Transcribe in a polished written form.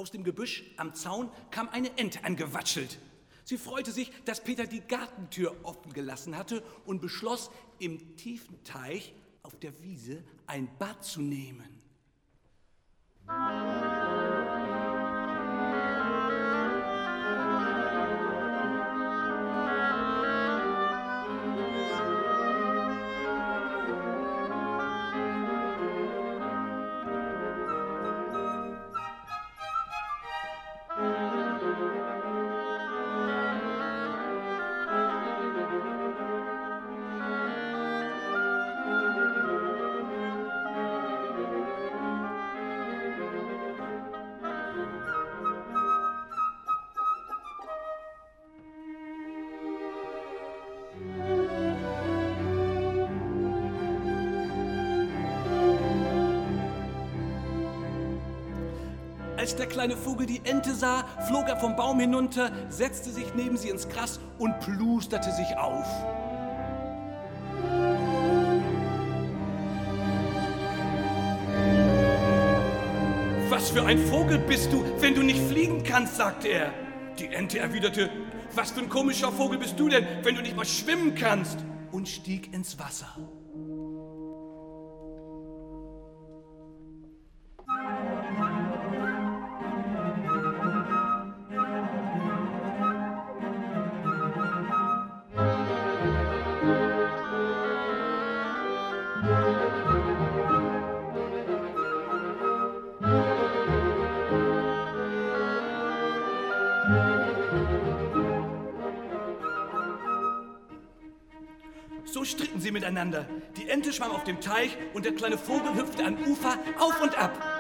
Aus dem Gebüsch am Zaun kam eine Ente angewatschelt. Sie freute sich, dass Peter die Gartentür offen gelassen hatte und beschloss, im tiefen Teich auf der Wiese ein Bad zu nehmen. Als der kleine Vogel die Ente sah, flog er vom Baum hinunter, setzte sich neben sie ins Gras und plusterte sich auf. Was für ein Vogel bist du, wenn du nicht fliegen kannst, sagte er. Die Ente erwiderte, was für ein komischer Vogel bist du denn, wenn du nicht mal schwimmen kannst? Und stieg ins Wasser. So stritten sie miteinander. Die Ente schwamm auf dem Teich und der kleine Vogel hüpfte am Ufer auf und ab.